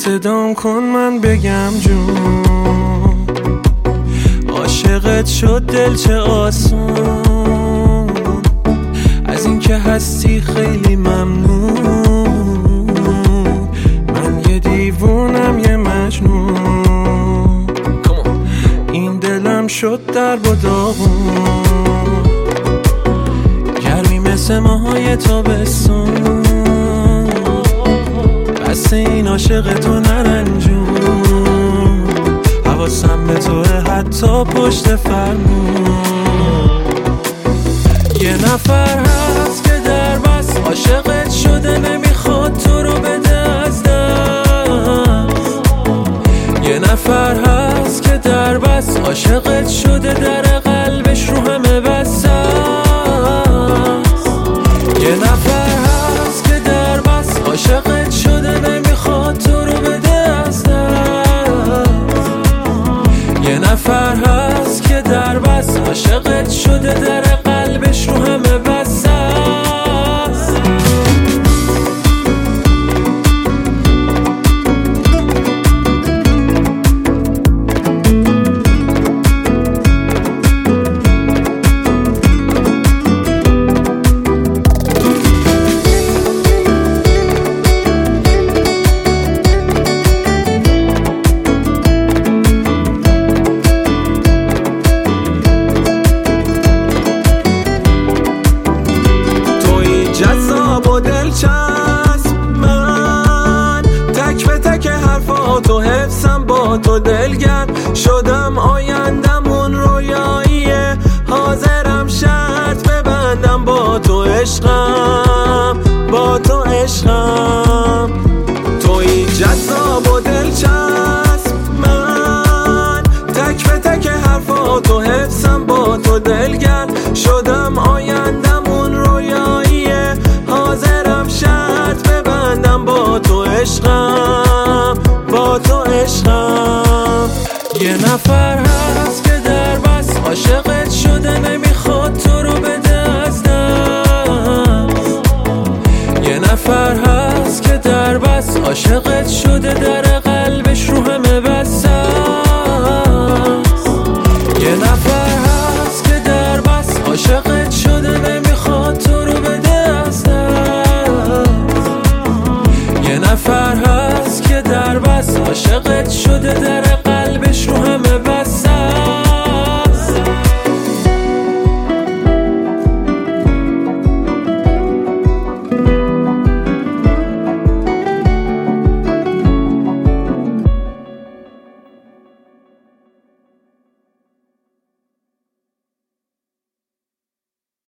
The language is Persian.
صدام کن من بگم جون، عاشقت شد دل چه آسون، از این که هستی خیلی ممنون، من یه دیوونم یه مجنون، این دلم شد در و داغون، گرمی مثل ماهای تابستون، بس این عاشق تو نرنجون، حواسم به توه حتی پشت فرمون. یه نفر هست که در بس عاشقت شده، نمیخواد تو رو بده از دست. یه نفر هست که در بس عاشقت شده، در قلبش رو همه بس است. یه نفر هست که در بس عاشقت شده، نمیخواد تو رو بده از دست. یه نفر هست که در بس عاشقت شده، در قلبش رو همه بس است. جذاب و دلچسب، من تک به تک حرفاتو حفظم، با تو دلگرم شدم، آیندمون رویاییه، حاضرم شرط ببندم، با تو عشقم، با تو عشقم. توی جذاب و دلچسب، من تک به تک حرفاتو حفظم، با تو دلگرم شدم، آیندمون رویاییه، حاضرم شرط ببندم، با تو عشقم، با تو عشقم. یه نفر هست که در بس عاشقت شده، نمیخواد تو رو بده از دست. یه نفر هست که در بس عاشقت شده، در قلبش رو همه بس